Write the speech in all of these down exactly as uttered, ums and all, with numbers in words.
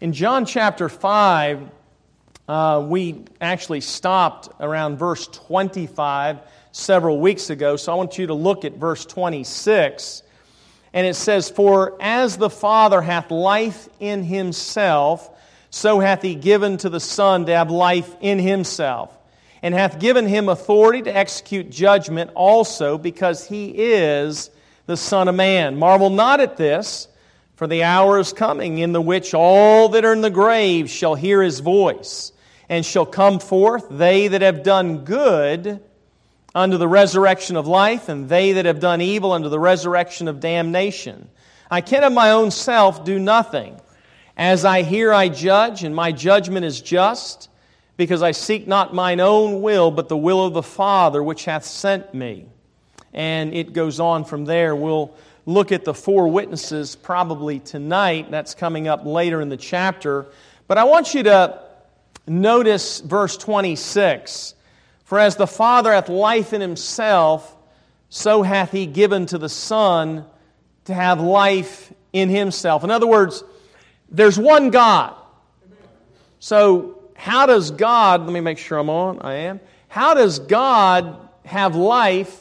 In John chapter five, uh, we actually stopped around verse twenty-five several weeks ago, so I want you to look at verse twenty-six. And it says, "For as the Father hath life in Himself, so hath He given to the Son to have life in Himself, and hath given Him authority to execute judgment also, because He is the Son of Man. Marvel not at this, for the hour is coming in the which all that are in the grave shall hear His voice, and shall come forth, they that have done good unto the resurrection of life, and they that have done evil unto the resurrection of damnation. I can of my own self do nothing. As I hear I judge, and my judgment is just, because I seek not mine own will, but the will of the Father which hath sent me." And it goes on from there. We'll look at the four witnesses probably tonight. That's coming up later in the chapter. But I want you to notice verse twenty-six. "For as the Father hath life in Himself, so hath He given to the Son to have life in Himself." In other words, there's one God. So how does God, let me make sure I'm on, I am. How does God have life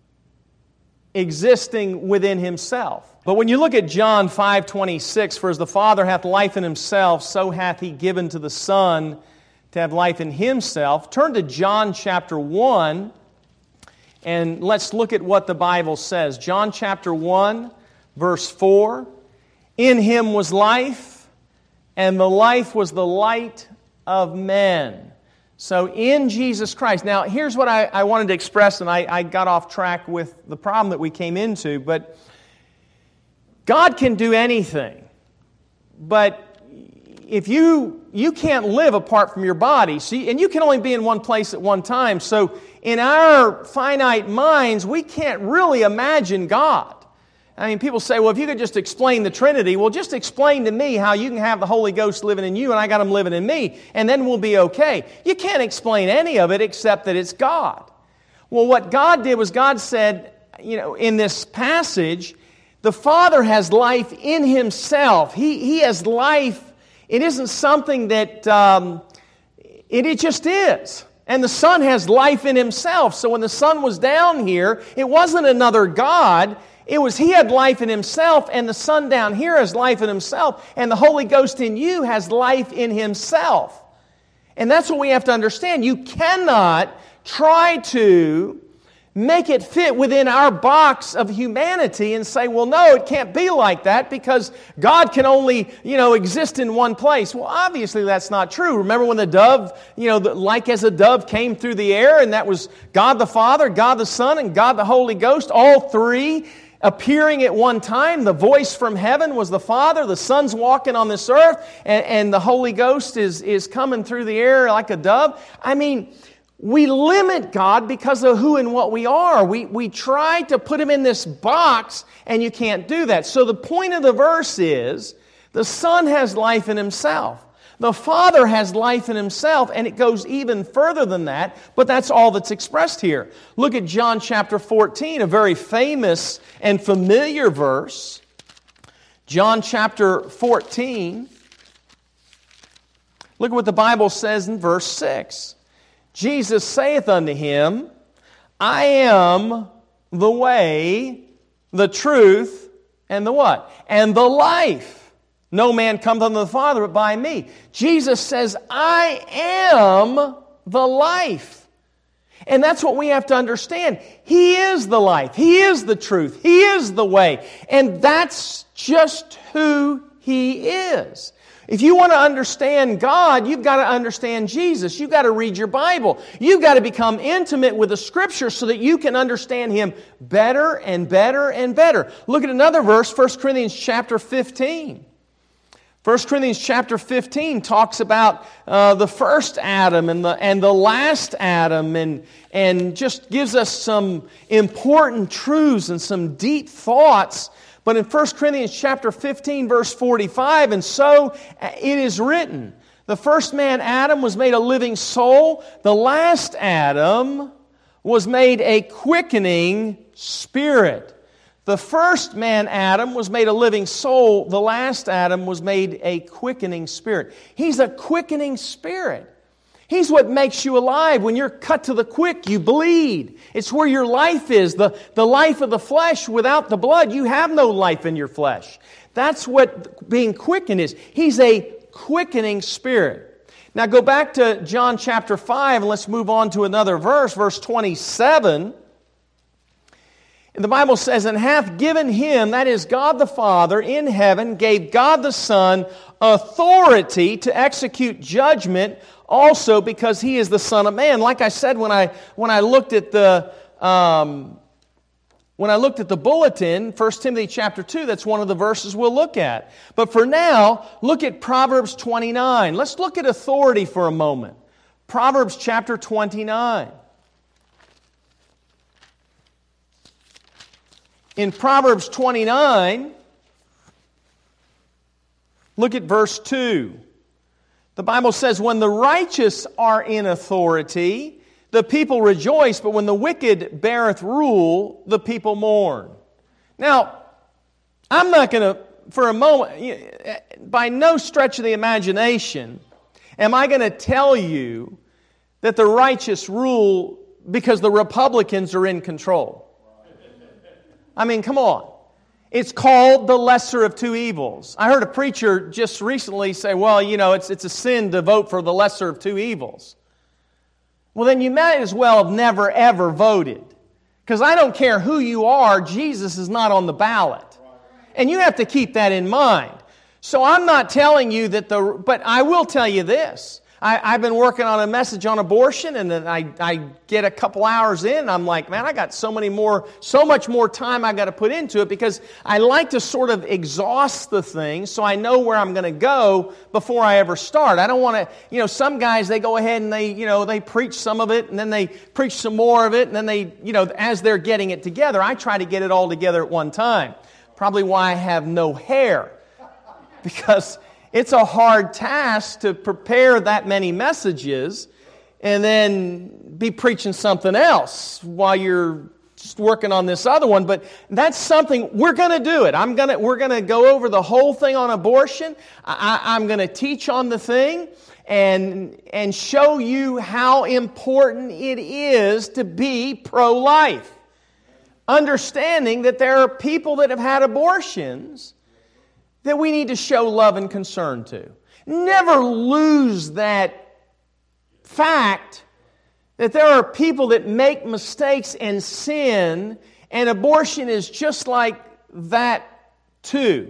existing within Himself? But when you look at John five twenty-six, "For as the Father hath life in Himself, so hath He given to the Son to have life in Himself," turn to John chapter one, and let's look at what the Bible says. John chapter one, verse four, "In Him was life, and the life was the light of men." So in Jesus Christ. Now, here's what I, I wanted to express, and I, I got off track with the problem that we came into, but God can do anything. But if you you can't live apart from your body, see, and you can only be in one place at one time. So in our finite minds, we can't really imagine God. I mean, people say, well, if you could just explain the Trinity, well, just explain to me how you can have the Holy Ghost living in you and I got Him living in me, and then we'll be okay. You can't explain any of it except that it's God. Well, what God did was God said, you know, in this passage, the Father has life in Himself. He, he has life. It isn't something that, um, it, it just is. And the Son has life in Himself. So when the Son was down here, it wasn't another God. It was He had life in Himself, and the Son down here has life in Himself, and the Holy Ghost in you has life in Himself. And that's what we have to understand. You cannot try to make it fit within our box of humanity and say, well, no, it can't be like that because God can only, you know, exist in one place. Well, obviously that's not true. Remember when the dove, you know, like as a dove came through the air, and that was God the Father, God the Son, and God the Holy Ghost, all three appearing at one time. The voice from heaven was the Father, the Son's walking on this earth, and, and the Holy Ghost is, is coming through the air like a dove. I mean, we limit God because of who and what we are. We, we try to put Him in this box, and you can't do that. So the point of the verse is, the Son has life in Himself. The Father has life in Himself, and it goes even further than that, but that's all that's expressed here. Look at John chapter fourteen, a very famous and familiar verse. John chapter fourteen. Look at what the Bible says in verse six. "Jesus saith unto him, I am the way, the truth, and the what? And the life. No man cometh unto the Father but by me." Jesus says, I am the life. And that's what we have to understand. He is the life. He is the truth. He is the way. And that's just who He is. If you want to understand God, you've got to understand Jesus. You've got to read your Bible. You've got to become intimate with the Scripture so that you can understand Him better and better and better. Look at another verse, First Corinthians chapter fifteen. First Corinthians chapter fifteen talks about uh, the first Adam and the and the last Adam, and and just gives us some important truths and some deep thoughts. But in First Corinthians chapter fifteen, verse forty-five, "And so it is written, the first man Adam was made a living soul, the last Adam was made a quickening spirit." The first man, Adam, was made a living soul. The last Adam was made a quickening spirit. He's a quickening spirit. He's what makes you alive. When you're cut to the quick, you bleed. It's where your life is, the, the life of the flesh. Without the blood, you have no life in your flesh. That's what being quickened is. He's a quickening spirit. Now go back to John chapter five and let's move on to another verse, verse twenty-seven. And the Bible says, and hath given him, that is God the Father in heaven, gave God the Son authority to execute judgment also because he is the Son of Man. Like I said when I when I looked at the um, when I looked at the bulletin, First Timothy chapter two, that's one of the verses we'll look at. But for now, look at Proverbs twenty-nine. Let's look at authority for a moment. Proverbs chapter twenty-nine. In Proverbs twenty-nine, look at verse two. The Bible says, when the righteous are in authority, the people rejoice, but when the wicked beareth rule, the people mourn. Now, I'm not going to, for a moment, by no stretch of the imagination, am I going to tell you that the righteous rule because the Republicans are in control. I mean, come on. It's called the lesser of two evils. I heard a preacher just recently say, well, you know, it's, it's a sin to vote for the lesser of two evils. Well, then you might as well have never, ever voted. Because I don't care who you are, Jesus is not on the ballot. And you have to keep that in mind. So I'm not telling you that the... But I will tell you this. I, I've been working on a message on abortion, and then I, I get a couple hours in, and I'm like, man, I got so many more, so much more time I got to put into it, because I like to sort of exhaust the thing so I know where I'm going to go before I ever start. I don't want to, you know, some guys, they go ahead and they, you know, they preach some of it, and then they preach some more of it, and then they, you know, as they're getting it together, I try to get it all together at one time. Probably why I have no hair, because it's a hard task to prepare that many messages and then be preaching something else while you're just working on this other one. But that's something, we're going to do it. I'm going to, we're going to go over the whole thing on abortion. I, I'm going to teach on the thing and, and show you how important it is to be pro-life. Understanding that there are people that have had abortions that we need to show love and concern to. Never lose that fact that there are people that make mistakes and sin, and abortion is just like that too.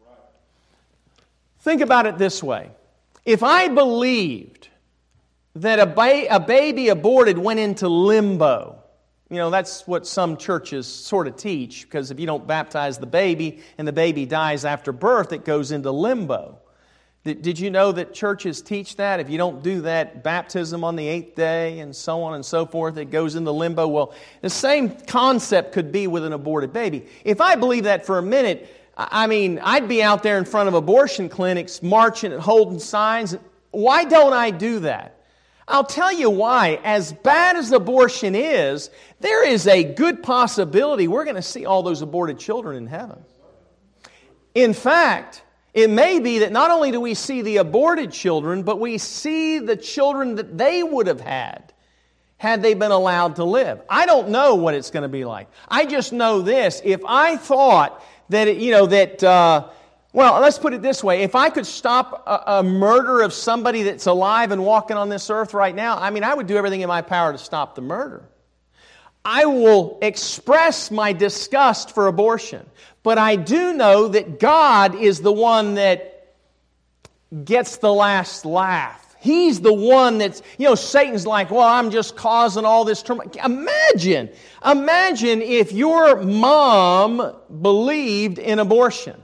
Think about it this way. If I believed that a, ba- a baby aborted went into limbo, you know, that's what some churches sort of teach, because if you don't baptize the baby and the baby dies after birth, it goes into limbo. Did, did you know that churches teach that? If you don't do that baptism on the eighth day and so on and so forth, it goes into limbo. Well, the same concept could be with an aborted baby. If I believe that for a minute, I mean, I'd be out there in front of abortion clinics marching and holding signs. Why don't I do that? I'll tell you why. As bad as abortion is, there is a good possibility we're going to see all those aborted children in heaven. In fact, it may be that not only do we see the aborted children, but we see the children that they would have had had they been allowed to live. I don't know what it's going to be like. I just know this. If I thought that, it, you know, that... Uh, Well, let's put it this way. If I could stop a, a murder of somebody that's alive and walking on this earth right now, I mean, I would do everything in my power to stop the murder. I will express my disgust for abortion. But I do know that God is the one that gets the last laugh. He's the one that's, you know, Satan's like, well, I'm just causing all this turmoil. Imagine, imagine if your mom believed in abortion.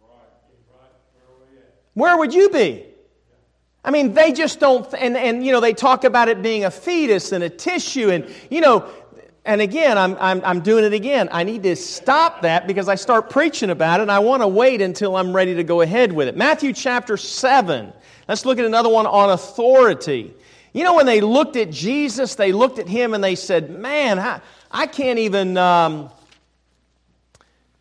Where would you be? I mean, they just don't, and, and you know, they talk about it being a fetus and a tissue, and, you know, and again, I'm, I'm, I'm doing it again. I need to stop that because I start preaching about it, and I want to wait until I'm ready to go ahead with it. Matthew chapter seven. Let's look at another one on authority. You know, when they looked at Jesus, they looked at Him and they said, man, I, I can't even... Um,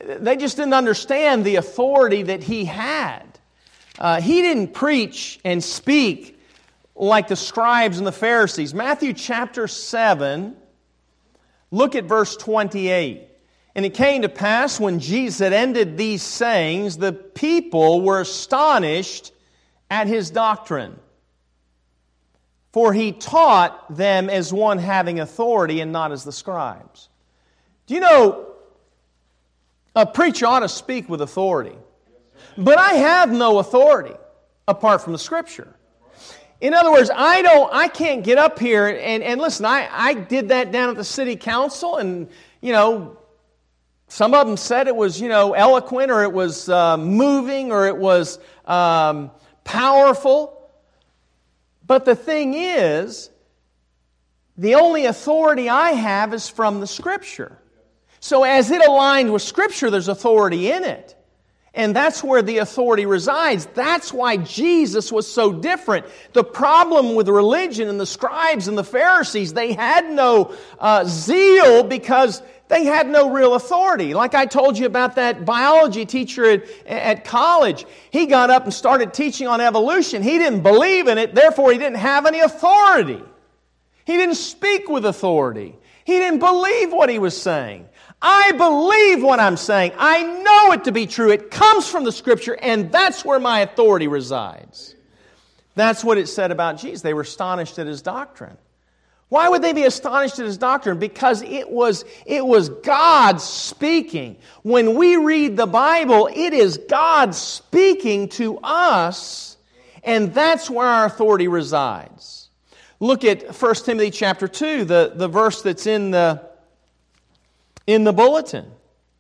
they just didn't understand the authority that he had. Uh, he didn't preach and speak like the scribes and the Pharisees. Matthew chapter seven, look at verse twenty-eight. And it came to pass when Jesus had ended these sayings, the people were astonished at his doctrine. For he taught them as one having authority and not as the scribes. Do you know, a preacher ought to speak with authority. But I have no authority apart from the Scripture. In other words, I don't, I can't get up here and, and listen, I, I did that down at the city council and, you know, some of them said it was, you know, eloquent or it was uh, moving or it was um, powerful. But the thing is, the only authority I have is from the Scripture. So as it aligned with Scripture, there's authority in it. And that's where the authority resides. That's why Jesus was so different. The problem with religion and the scribes and the Pharisees, they had no uh, zeal because they had no real authority. Like I told you about that biology teacher at, at college. He got up and started teaching on evolution. He didn't believe in it, therefore he didn't have any authority. He didn't speak with authority. He didn't believe what he was saying. I believe what I'm saying. I know it to be true. It comes from the Scripture, and that's where my authority resides. That's what it said about Jesus. They were astonished at his doctrine. Why would they be astonished at his doctrine? Because it was, it was God speaking. When we read the Bible, it is God speaking to us, and that's where our authority resides. Look at First Timothy chapter two, the, the verse that's in the In the bulletin.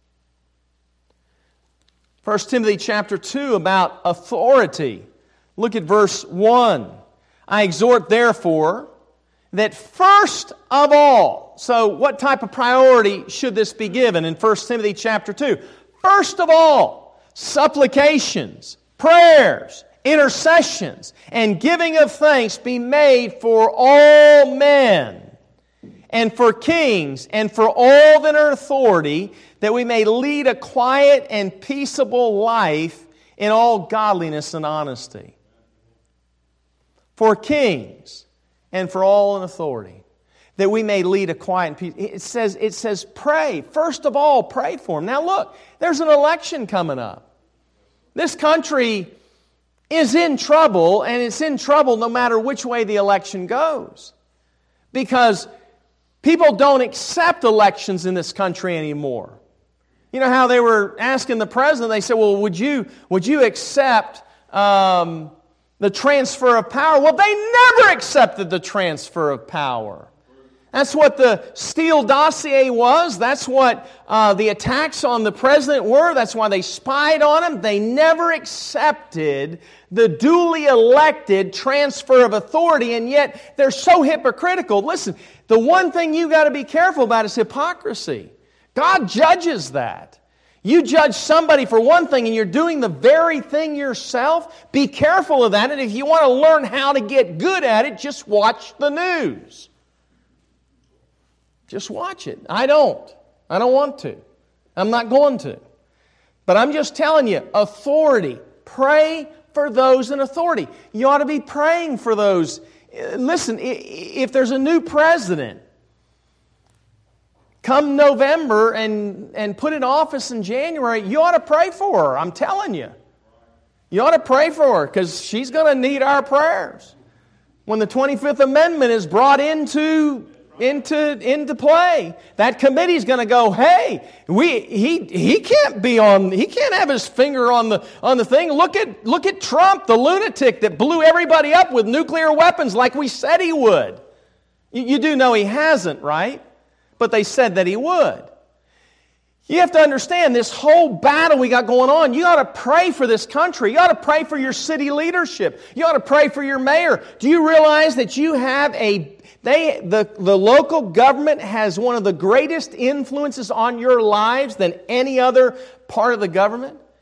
First Timothy chapter two about authority. Look at verse one. I exhort therefore that first of all, so what type of priority should this be given in First Timothy chapter two? First of all, supplications, prayers, intercessions, and giving of thanks be made for all men, and for kings, and for all that are in authority, that we may lead a quiet and peaceable life in all godliness and honesty. For kings, and for all in authority, that we may lead a quiet and peaceable. It says, it says pray. First of all, pray for them. Now look, there's an election coming up. This country is in trouble, and it's in trouble no matter which way the election goes. Because people don't accept elections in this country anymore. You know how they were asking the president, they said, well, would you, would you accept um, the transfer of power? Well, they never accepted the transfer of power. That's what the Steele dossier was. That's what uh, the attacks on the president were. That's why they spied on him. They never accepted the duly elected transfer of authority, and yet they're so hypocritical. Listen, the one thing you got to be careful about is hypocrisy. God judges that. You judge somebody for one thing and you're doing the very thing yourself. Be careful of that. And if you want to learn how to get good at it, just watch the news. Just watch it. I don't. I don't want to. I'm not going to. But I'm just telling you, authority. Pray for those in authority. You ought to be praying for those. Listen, if there's a new president, come November and, and put in office in January, you ought to pray for her. I'm telling you. You ought to pray for her because she's going to need our prayers. When the twenty-fifth Amendment is brought into into into play, that committee's going to go, hey, we he he can't be on he can't have his finger on the on the thing. Look at look at Trump, the lunatic that blew everybody up with nuclear weapons like we said he would. You, you do know he hasn't, right? But they said that he would. You have to understand this whole battle we got going on. You ought to pray for this country. You ought to pray for your city leadership. You ought to pray for your mayor. Do you realize that you have a They, the, the local government has one of the greatest influences on your lives than any other part of the government?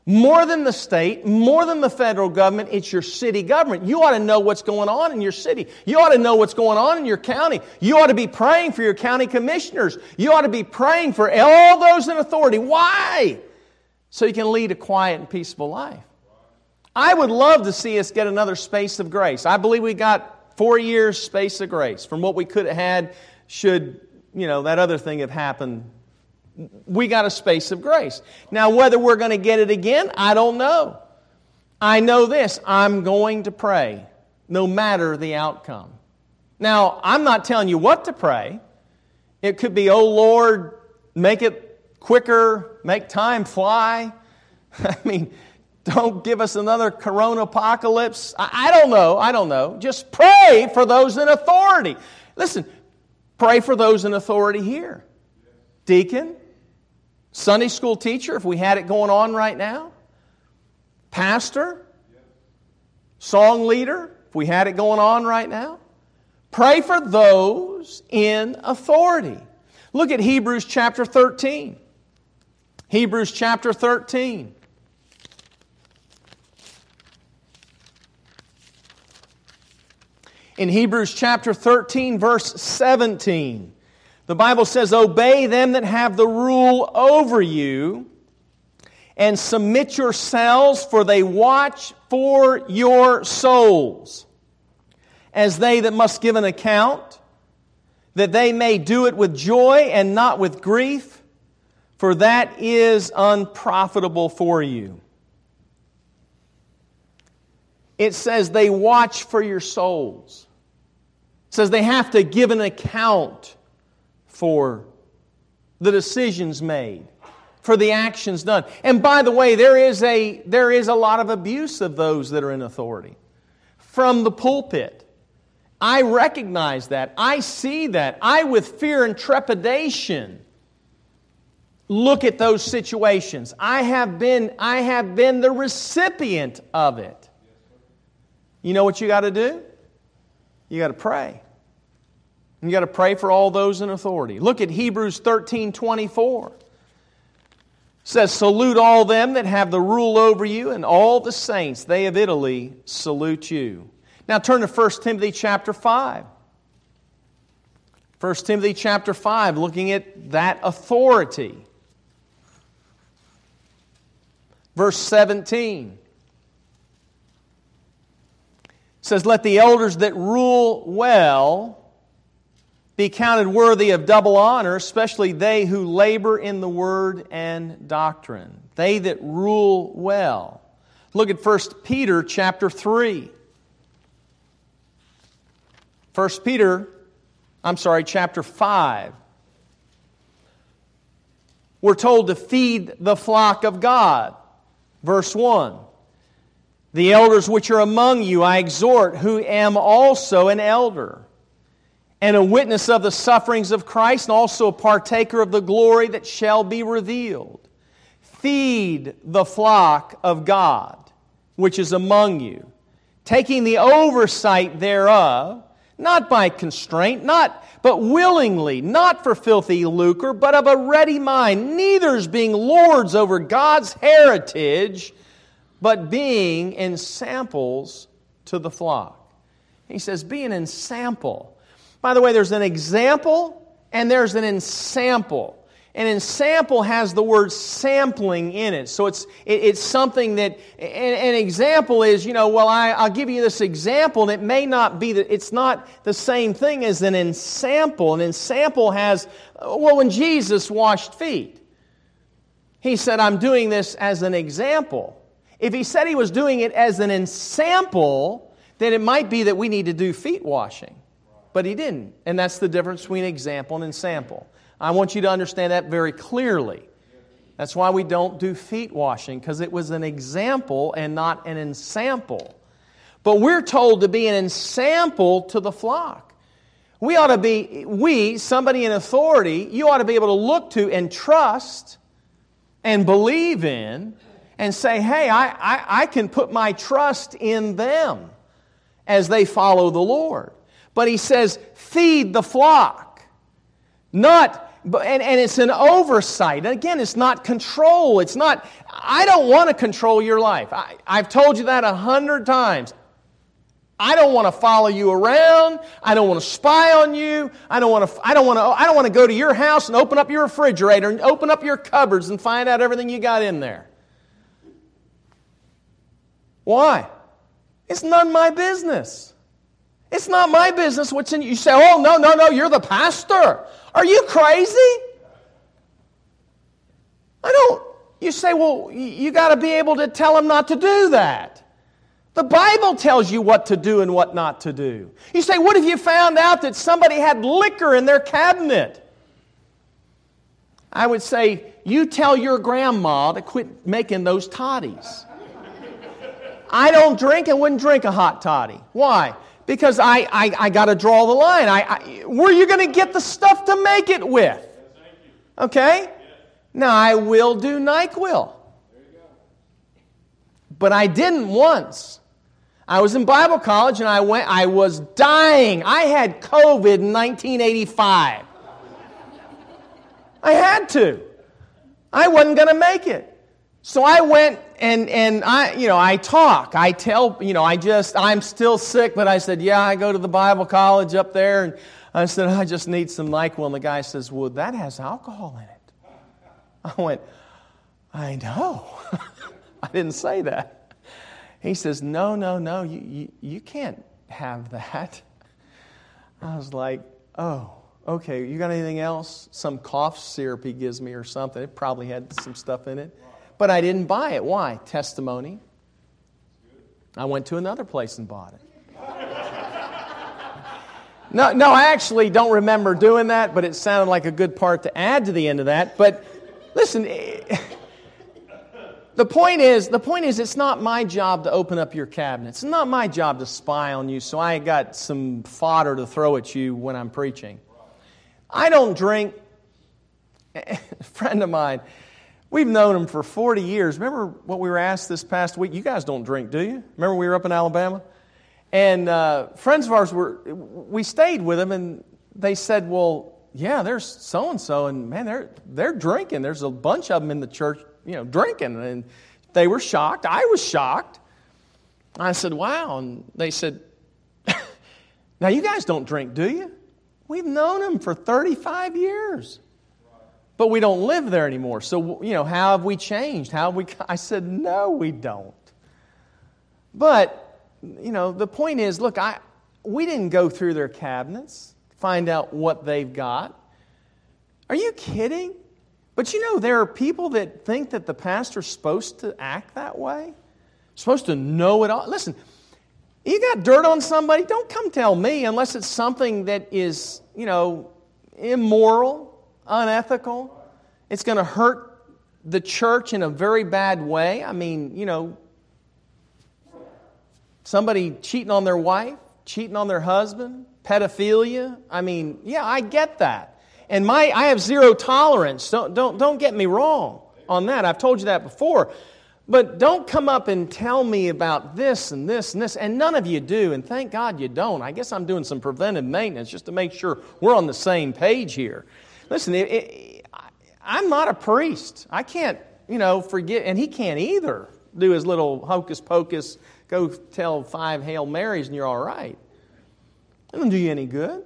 More than the state, more than the federal government, it's your city government. You ought to know what's going on in your city. You ought to know what's going on in your county. You ought to be praying for your county commissioners. You ought to be praying for all those in authority. Why? So you can lead a quiet and peaceful life. I would love to see us get another space of grace. I believe we got four years space of grace from what we could have had should, you know, that other thing have happened. We got a space of grace. Now, whether we're going to get it again, I don't know. I know this. I'm going to pray, no matter the outcome. Now, I'm not telling you what to pray. It could be, oh Lord, make it quicker, make time fly. I mean, don't give us another corona apocalypse. I, I don't know. I don't know. Just pray for those in authority. Listen, pray for those in authority here. Deacon, Sunday school teacher, if we had it going on right now. Pastor, song leader, if we had it going on right now. Pray for those in authority. Look at Hebrews chapter thirteen. Hebrews chapter thirteen. In Hebrews chapter thirteen, verse seventeen, the Bible says, obey them that have the rule over you, and submit yourselves, for they watch for your souls, as they that must give an account, that they may do it with joy and not with grief, for that is unprofitable for you. It says they watch for your souls. It says they have to give an account for the decisions made, for the actions done. And by the way, there is a there is a lot of abuse of those that are in authority from the pulpit. I recognize that. I see that. I, with fear and trepidation, look at those situations. I have been I have been the recipient of it. You know what you got to do? You got to pray. You got to pray for all those in authority. Look at Hebrews thirteen twenty-four. It says, salute all them that have the rule over you, and all the saints, they of Italy, salute you. Now turn to First Timothy chapter five. First Timothy chapter five, looking at that authority. Verse seventeen. It says, let the elders that rule well be counted worthy of double honor, especially they who labor in the word and doctrine. They that rule well. Look at First Peter chapter three. First Peter, I'm sorry, chapter five. We're told to feed the flock of God. Verse one. The elders which are among you I exhort, who am also an elder, and a witness of the sufferings of Christ, and also a partaker of the glory that shall be revealed. Feed the flock of God, which is among you, taking the oversight thereof, not by constraint, not but willingly, not for filthy lucre, but of a ready mind, neither being lords over God's heritage, but being ensamples to the flock. He says, be an ensample. By the way, there's an example and there's an ensample. An ensample has the word sampling in it. So it's it, it's something that, an, an example is, you know, well, I, I'll give you this example, and it may not be, that it's not the same thing as an ensample. An ensample has, well, when Jesus washed feet, He said, I'm doing this as an example. If He said He was doing it as an ensample, then it might be that we need to do feet washing. But He didn't. And that's the difference between example and ensample. I want you to understand that very clearly. That's why we don't do feet washing, because it was an example and not an ensample. But we're told to be an ensample to the flock. We ought to be, we, somebody in authority, you ought to be able to look to and trust and believe in and say, hey, I, I, I can put my trust in them as they follow the Lord. But He says, feed the flock. Not, but, and, and it's an oversight. And again, it's not control. It's not, I don't want to control your life. I, I've told you that a hundred times. I don't want to follow you around. I don't want to spy on you. I don't want to, I don't want to, I don't want to go to your house and open up your refrigerator and open up your cupboards and find out everything you got in there. Why? It's none of my business. It's not my business what's in you. You say, oh, no, no, no, you're the pastor. Are you crazy? I don't. You say, well, you got to be able to tell them not to do that. The Bible tells you what to do and what not to do. You say, what if you found out that somebody had liquor in their cabinet? I would say, you tell your grandma to quit making those toddies. I don't drink and wouldn't drink a hot toddy. Why? Because I, I, I got to draw the line. I, I, where are you going to get the stuff to make it with? Okay? Now, I will do NyQuil. But I didn't once. I was in Bible college and I went. I was dying. I had COVID in nineteen eighty-five. I had to. I wasn't going to make it. So I went and, and I, you know, I talk. I tell, you know, I just, I'm still sick, but I said, yeah, I go to the Bible college up there. And I said, I just need some NyQuil. And the guy says, well, that has alcohol in it. I went, I know. I didn't say that. He says, no, no, no, you, you, you can't have that. I was like, oh, okay, you got anything else? Some cough syrup he gives me or something. It probably had some stuff in it. But I didn't buy it. Why? Testimony. I went to another place and bought it. No, no, I actually don't remember doing that, but it sounded like a good part to add to the end of that. But listen, the point is, the point is, it's not my job to open up your cabinet. It's not my job to spy on you, so I got some fodder to throw at you when I'm preaching. I don't drink. A friend of mine, we've known him for forty years. Remember what we were asked this past week? You guys don't drink, do you? Remember we were up in Alabama? And uh, friends of ours, were we stayed with them, and they said, well, yeah, there's so-and-so, and man, they're, they're drinking. There's a bunch of them in the church, you know, drinking. And they were shocked. I was shocked. I said, wow. And they said, now you guys don't drink, do you? We've known them for thirty-five years. But we don't live there anymore. So, you know, how have we changed? How have we... I said, no, we don't. But, you know, the point is, look, I we didn't go through their cabinets, find out what they've got. Are you kidding? But, you know, there are people that think that the pastor's supposed to act that way, supposed to know it all. Listen, you got dirt on somebody, don't come tell me unless it's something that is, you know, immoral, unethical. It's going to hurt the church in a very bad way. I mean, you know, somebody cheating on their wife, cheating on their husband, pedophilia. I mean, yeah, I get that. And my I have zero tolerance. Don't don't don't get me wrong on that. I've told you that before. But don't come up and tell me about this and this and this. And none of you do. And thank God you don't. I guess I'm doing some preventive maintenance just to make sure we're on the same page here. Listen, it, it, I'm not a priest. I can't, you know, forget, and he can't either do his little hocus pocus, go tell five Hail Marys and you're all right. It doesn't do you any good.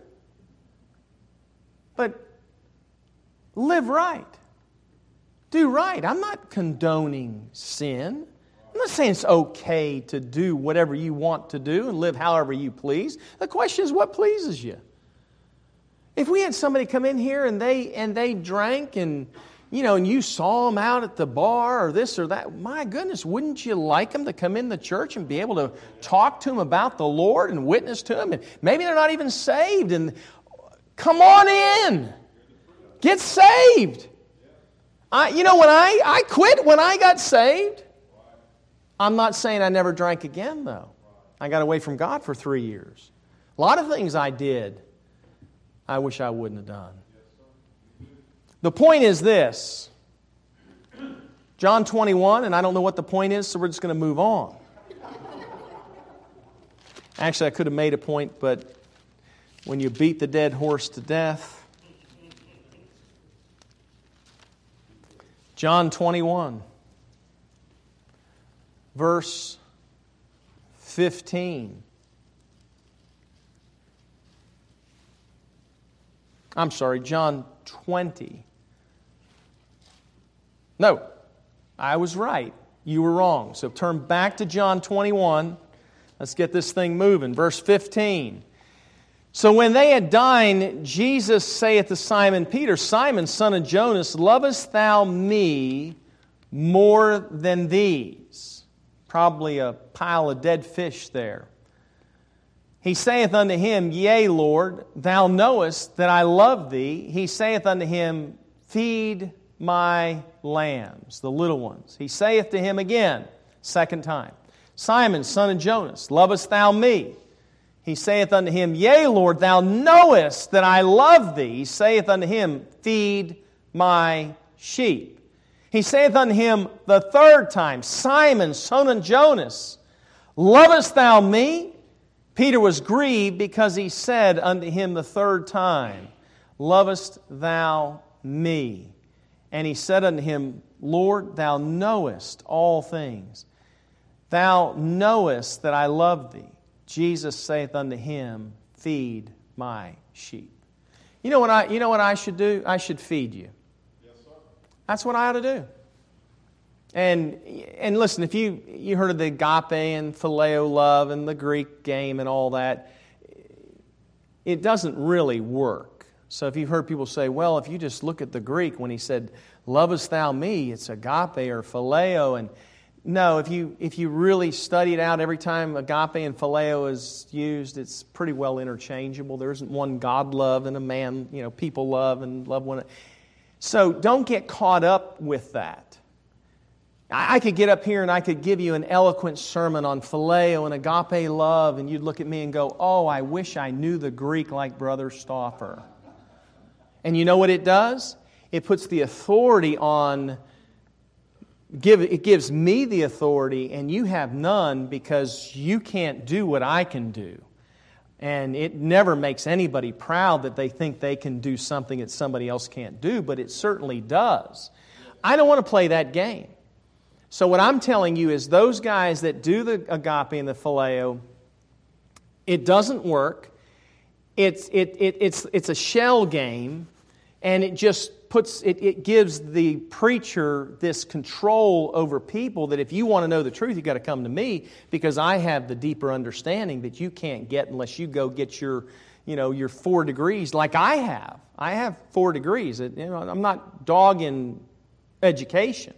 But live right. Do right. I'm not condoning sin. I'm not saying it's okay to do whatever you want to do and live however you please. The question is, what pleases you? If we had somebody come in here and they and they drank and, you know, and you saw them out at the bar or this or that, my goodness, wouldn't you like them to come in the church and be able to talk to them about the Lord and witness to them? And maybe they're not even saved. And come on in. Get saved. I, you know, when I, I quit when I got saved. I'm not saying I never drank again, though. I got away from God for three years. A lot of things I did I wish I wouldn't have done. The point is this. John twenty-one, and I don't know what the point is, so we're just going to move on. Actually, I could have made a point, but when you beat the dead horse to death, John twenty-one, verse fifteen. I'm sorry, John twenty. No, I was right. You were wrong. So turn back to John twenty-one. Let's get this thing moving. Verse fifteen. So when they had dined, Jesus saith to Simon Peter, Simon, son of Jonas, lovest thou me more than these? Probably a pile of dead fish there. He saith unto him, Yea, Lord, thou knowest that I love thee. He saith unto him, Feed my lambs, the little ones. He saith to him again, second time, Simon, son of Jonas, lovest thou me? He saith unto him, Yea, Lord, thou knowest that I love thee. He saith unto him, Feed my sheep. He saith unto him the third time, Simon, son of Jonas, lovest thou me? Peter was grieved because he said unto him the third time, Lovest thou me? And he said unto him, Lord, thou knowest all things. Thou knowest that I love thee. Jesus saith unto him, Feed my sheep. You know what I, you know what I should do? I should feed you. Yes, sir. That's what I ought to do. And and listen, if you, you heard of the agape and phileo love and the Greek game and all that, it doesn't really work. So if you've heard people say, well, if you just look at the Greek, when he said, lovest thou me, it's agape or phileo, and no, if you if you really study it out, every time agape and phileo is used, it's pretty well interchangeable. There isn't one God love and a man, you know, people love and love one. So don't get caught up with that. I, I could get up here and I could give you an eloquent sermon on phileo and agape love, and you'd look at me and go, oh, I wish I knew the Greek like Brother Stauffer. And you know what it does? It puts the authority on Give, it gives me the authority, and you have none because you can't do what I can do. And it never makes anybody proud that they think they can do something that somebody else can't do, but it certainly does. I don't want to play that game. So what I'm telling you is those guys that do the agape and the phileo, it doesn't work. It's, it, it, it's, it's a shell game, and it just puts it, it gives the preacher this control over people that if you want to know the truth, you've got to come to me because I have the deeper understanding that you can't get unless you go get your, you know, your four degrees like I have. I have four degrees. You know, I'm not dogging education.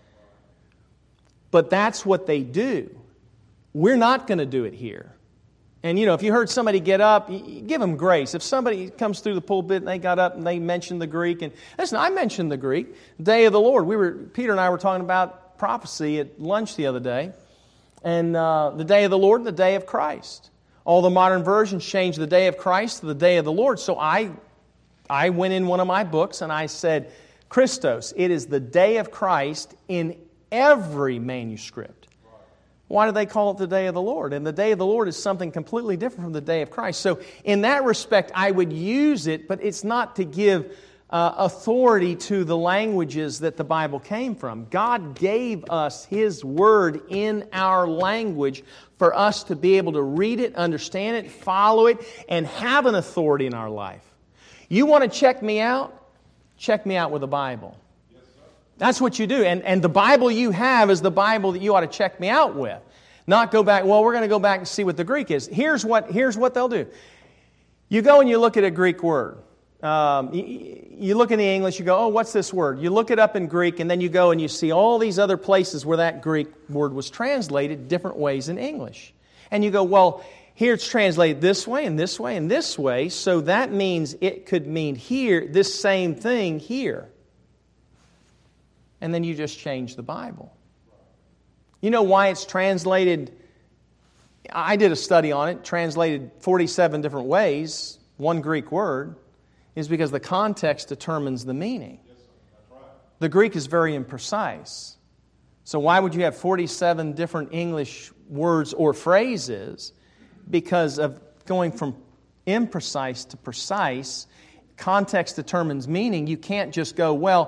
But that's what they do. We're not going to do it here. And, you know, if you heard somebody get up, you give them grace. If somebody comes through the pulpit and they got up and they mentioned the Greek, and listen, I mentioned the Greek, Day of the Lord. We were Peter and I were talking about prophecy at lunch the other day, and uh, the Day of the Lord and the Day of Christ. All the modern versions change the Day of Christ to the Day of the Lord. So I, I went in one of my books and I said, Christos, it is the Day of Christ in every manuscript. Why do they call it the Day of the Lord? And the Day of the Lord is something completely different from the Day of Christ. So in that respect, I would use it, but it's not to give uh, authority to the languages that the Bible came from. God gave us His Word in our language for us to be able to read it, understand it, follow it, and have an authority in our life. You want to check me out? Check me out with the Bible. That's what you do. And, and the Bible you have is the Bible that you ought to check me out with. Not go back, well, we're going to go back and see what the Greek is. Here's what, here's what they'll do. You go and you look at a Greek word. Um, you, you look in the English, you go, oh, what's this word? You look it up in Greek, and then you go and you see all these other places where that Greek word was translated different ways in English. And you go, well, here it's translated this way and this way and this way, so that means it could mean here, this same thing here. And then you just change the Bible. You know why it's translated? I did a study on it, translated forty-seven different ways, one Greek word, is because the context determines the meaning. Yes, sir. That's right. The Greek is very imprecise. So why would you have forty-seven different English words or phrases? Because of going from imprecise to precise, context determines meaning. You can't just go, well,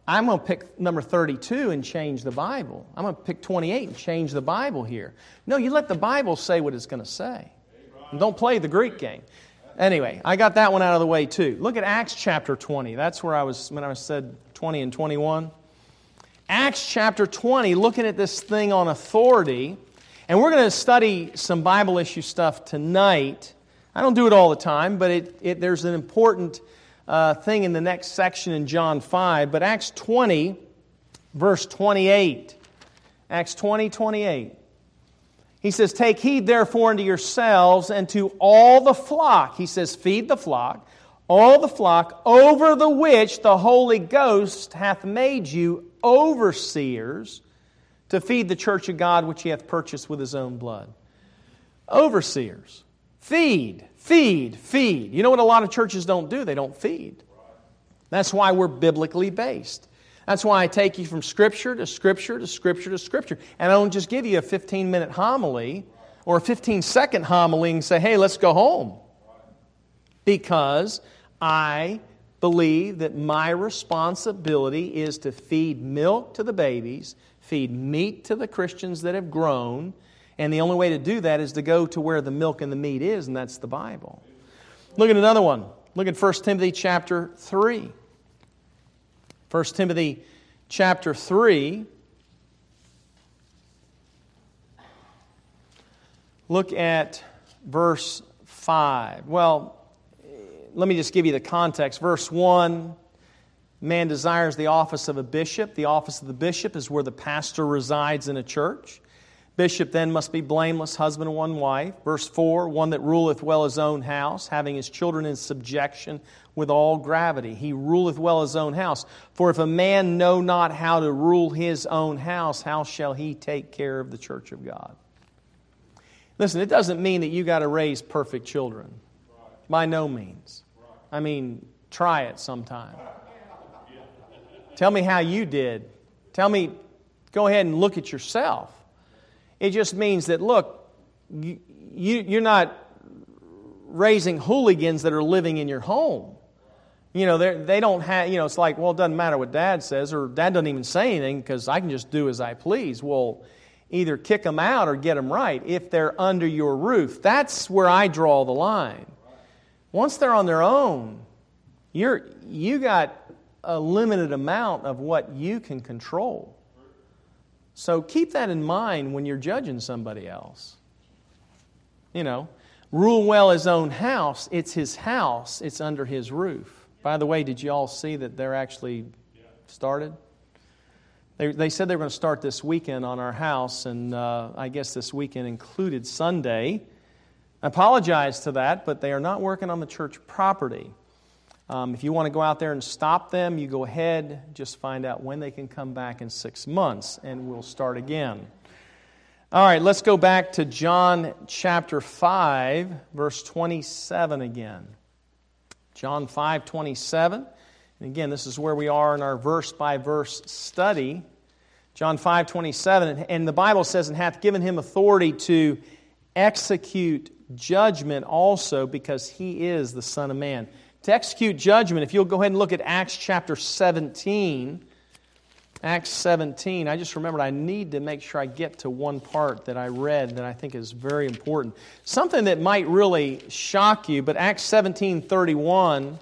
I'm going to pick number thirty-two and change the Bible. I'm going to pick twenty-eight and change the Bible here. No, you let the Bible say what it's going to say. And don't play the Greek game. Anyway, I got that one out of the way too. Look at Acts chapter twenty. That's where I was when I said twenty and twenty-one. Acts chapter twenty, looking at this thing on authority. And we're going to study some Bible issue stuff tonight. I don't do it all the time, but it, it, there's an important uh, thing in the next section in John five. But Acts twenty, verse twenty-eight. Acts twenty, twenty-eight. He says, "Take heed therefore unto yourselves and to all the flock." He says, feed the flock. "All the flock over the which the Holy Ghost hath made you overseers to feed the church of God which He hath purchased with His own blood." Overseers. Feed, feed, feed. You know what a lot of churches don't do? They don't feed. That's why we're biblically based. That's why I take you from Scripture to Scripture to Scripture to Scripture. And I don't just give you a fifteen-minute homily or a fifteen-second homily and say, hey, let's go home. Because I believe that my responsibility is to feed milk to the babies, feed meat to the Christians that have grown, and the only way to do that is to go to where the milk and the meat is, and that's the Bible. Look at another one. Look at First Timothy chapter three. First Timothy chapter three. Look at verse five. Well, let me just give you the context. Verse one, man desires the office of a bishop. The office of the bishop is where the pastor resides in a church. Bishop then must be blameless, husband of one wife. Verse four, one that ruleth well his own house, having his children in subjection with all gravity. He ruleth well his own house. For if a man know not how to rule his own house, how shall he take care of the church of God? Listen, it doesn't mean that you got to raise perfect children. By no means. I mean, try it sometime. Tell me how you did. Tell me, go ahead and look at yourself. It just means that, look, you, you, you're not raising hooligans that are living in your home. You know, they don't have, you know, it's like, well, it doesn't matter what Dad says, or Dad doesn't even say anything because I can just do as I please. Well, either kick them out or get them right if they're under your roof. That's where I draw the line. Once they're on their own, you're you got a limited amount of what you can control. So keep that in mind when you're judging somebody else. You know, rule well his own house. It's his house. It's under his roof. By the way, did you all see that they're actually started? They, they said they were going to start this weekend on our house, and uh, I guess this weekend included Sunday. I apologize to that, but they are not working on the church property. Um, if you want to go out there and stop them, you go ahead. Just find out when they can come back in six months, and we'll start again. All right, let's go back to John chapter five, verse twenty-seven again. John five, twenty-seven. And again, this is where we are in our verse-by-verse study. John five, twenty-seven. And the Bible says, "And hath given him authority to execute judgment also, because he is the Son of Man." To execute judgment, if you'll go ahead and look at Acts chapter seventeen. Acts seventeen. I just remembered I need to make sure I get to one part that I read that I think is very important. Something that might really shock you, but Acts seventeen thirty-one,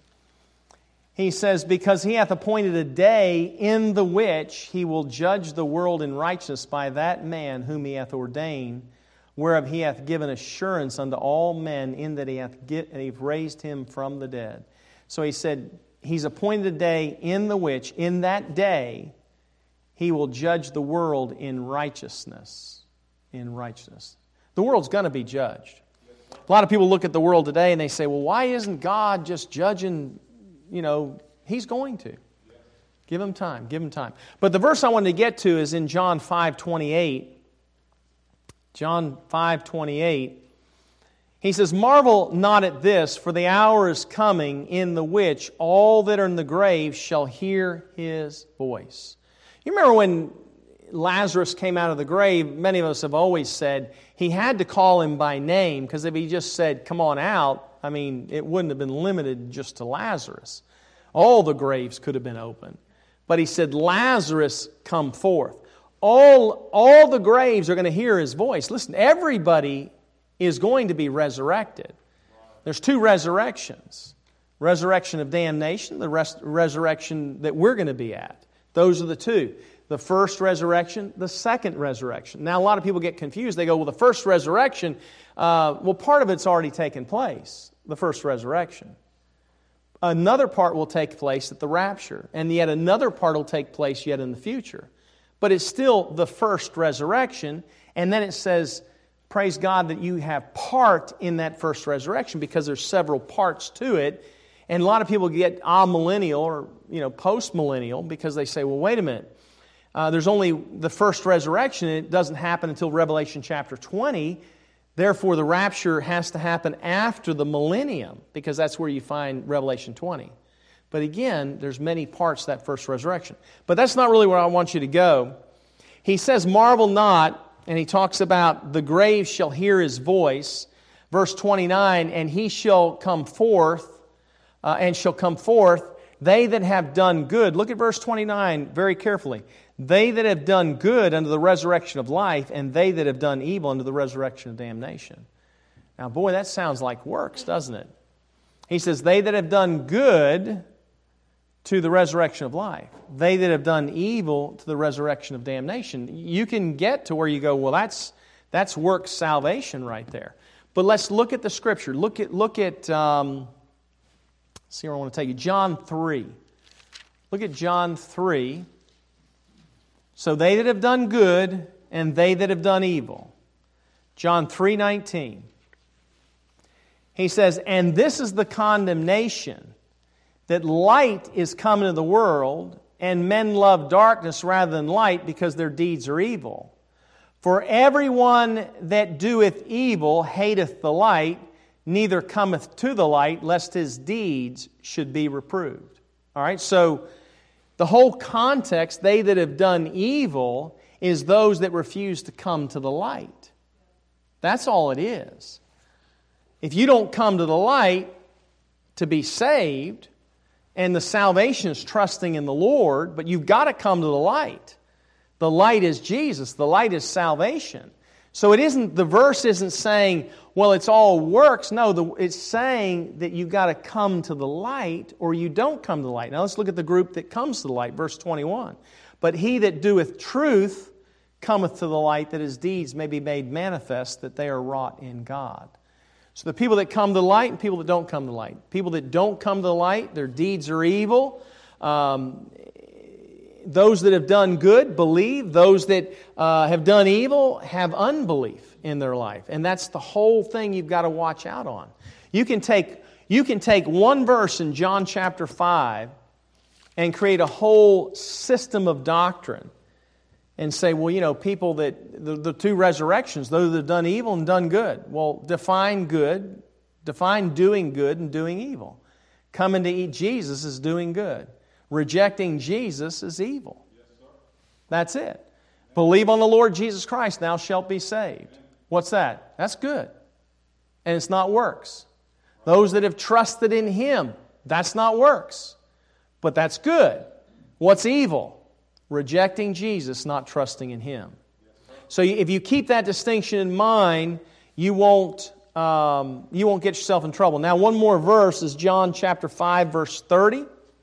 he says, "Because he hath appointed a day in the which he will judge the world in righteousness by that man whom he hath ordained, whereof he hath given assurance unto all men, in that he hath get, he hath raised him from the dead." So he said, he's appointed a day in the which, in that day, he will judge the world in righteousness. In righteousness. The world's going to be judged. A lot of people look at the world today and they say, well, why isn't God just judging? You know, He's going to. Give Him time. Give Him time. But the verse I wanted to get to is in John five twenty-eight. John five twenty-eight. He says, "Marvel not at this, for the hour is coming in the which all that are in the grave shall hear His voice." You remember when Lazarus came out of the grave, many of us have always said he had to call him by name, because if he just said, "Come on out," I mean, it wouldn't have been limited just to Lazarus. All the graves could have been open. But he said, Lazarus, come forth. All, all the graves are going to hear his voice. Listen, everybody is going to be resurrected. There's two resurrections. Resurrection of damnation, the res- resurrection that we're going to be at. Those are the two. The first resurrection, the second resurrection. Now, a lot of people get confused. They go, well, the first resurrection, uh, well, part of it's already taken place, the first resurrection. Another part will take place at the rapture, and yet another part will take place yet in the future. But it's still the first resurrection, and then it says, praise God that you have part in that first resurrection, because there's several parts to it. And a lot of people get amillennial or you know post-millennial because they say, well, wait a minute. Uh, there's only the first resurrection, and it doesn't happen until Revelation chapter twenty. Therefore, the rapture has to happen after the millennium, because that's where you find Revelation twenty. But again, there's many parts to that first resurrection. But that's not really where I want you to go. He says, marvel not, and he talks about the grave shall hear his voice. Verse twenty-nine, and he shall come forth, uh, and shall come forth, they that have done good. Look at verse twenty-nine very carefully. They that have done good unto the resurrection of life, and they that have done evil unto the resurrection of damnation. Now, boy, that sounds like works, doesn't it? He says, they that have done good to the resurrection of life. They that have done evil to the resurrection of damnation. You can get to where you go, well, that's that's works salvation right there. But let's look at the Scripture. Look at, look at um, see where I want to take you. John three. Look at John three. So they that have done good, and they that have done evil. John three nineteen. He says, and this is the condemnation, that light is come into the world, and men love darkness rather than light, because their deeds are evil. For everyone that doeth evil hateth the light, neither cometh to the light, lest his deeds should be reproved. All right, so the whole context, they that have done evil, is those that refuse to come to the light. That's all it is. If you don't come to the light to be saved, and the salvation is trusting in the Lord, but you've got to come to the light. The light is Jesus. The light is salvation. So it isn't, the verse isn't saying, well, it's all works. No, the, it's saying that you've got to come to the light, or you don't come to the light. Now let's look at the group that comes to the light, verse twenty-one. But he that doeth truth cometh to the light, that his deeds may be made manifest, that they are wrought in God. So the people that come to the light and people that don't come to the light. People that don't come to the light, their deeds are evil. Um, those that have done good believe. Those that uh, have done evil have unbelief in their life. And that's the whole thing you've got to watch out on. You can take, you can take one verse in John chapter five and create a whole system of doctrine and say, well, you know, people that, the, the two resurrections, those that have done evil and done good. Well, define good, define doing good and doing evil. Coming to eat Jesus is doing good. Rejecting Jesus is evil. That's it. Believe on the Lord Jesus Christ, thou shalt be saved. What's that? That's good. And it's not works. Those that have trusted in Him, that's not works. But that's good. What's evil? Rejecting Jesus, not trusting in Him. So if you keep that distinction in mind, you won't, um, you won't get yourself in trouble. Now, one more verse is John chapter five, verse thirty.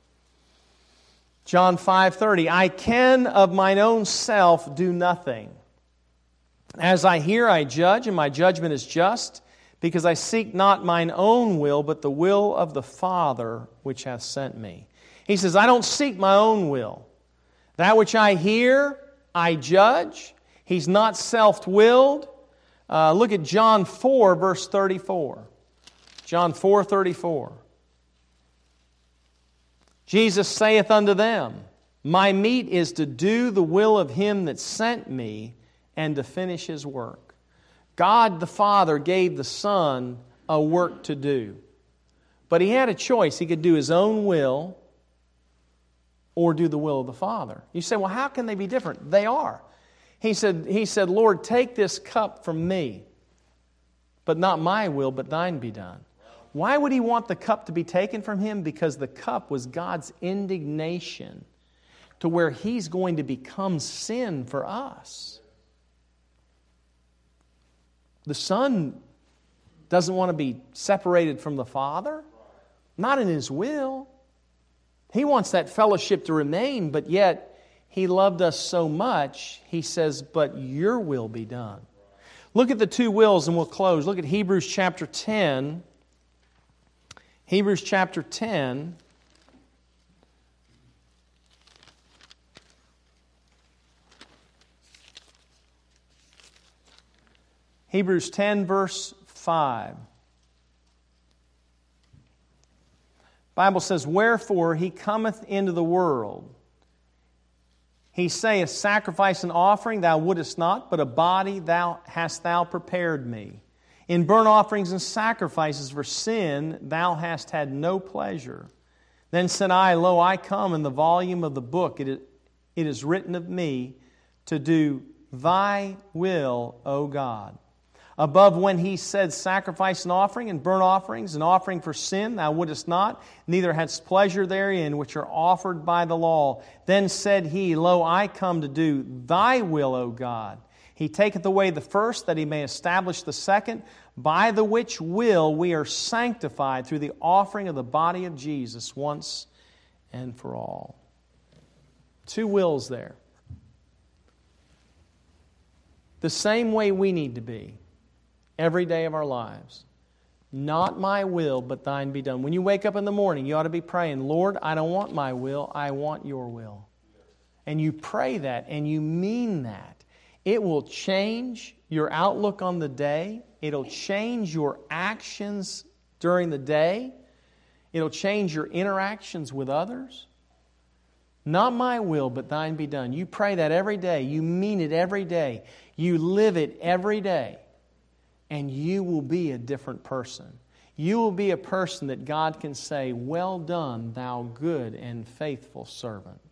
John five thirty. I can of mine own self do nothing. As I hear, I judge, and my judgment is just, because I seek not mine own will, but the will of the Father which hath sent me. He says, I don't seek my own will. That which I hear, I judge. He's not self-willed. Uh, look at John four, verse thirty-four. John four, thirty-four. Jesus saith unto them, my meat is to do the will of Him that sent me, and to finish His work. God the Father gave the Son a work to do. But He had a choice. He could do His own will or do the will of the Father. You say, well, how can they be different? They are. He said, he said, Lord, take this cup from me, but not my will, but thine be done. Why would He want the cup to be taken from Him? Because the cup was God's indignation to where He's going to become sin for us. The Son doesn't want to be separated from the Father, not in His will. He wants that fellowship to remain, but yet He loved us so much, He says, but your will be done. Look at the two wills and we'll close. Look at Hebrews chapter ten. Hebrews chapter ten. Hebrews ten, verse five. The Bible says, wherefore He cometh into the world. He saith, sacrifice and offering thou wouldest not, but a body thou hast thou prepared me. In burnt offerings and sacrifices for sin thou hast had no pleasure. Then said I, lo, I come in the volume of the book. It is, it is written of me to do thy will, O God. Above when He said, sacrifice and offering and burnt offerings and offering for sin thou wouldest not, neither hadst pleasure therein, which are offered by the law. Then said He, lo, I come to do thy will, O God. He taketh away the first, that He may establish the second, by the which will we are sanctified through the offering of the body of Jesus once and for all. Two wills there. The same way we need to be every day of our lives. Not my will, but thine be done. When you wake up in the morning, you ought to be praying, Lord, I don't want my will, I want your will. And you pray that, and you mean that. It will change your outlook on the day. It'll change your actions during the day. It'll change your interactions with others. Not my will, but thine be done. You pray that every day. You mean it every day. You live it every day. And you will be a different person. You will be a person that God can say, well done, thou good and faithful servant.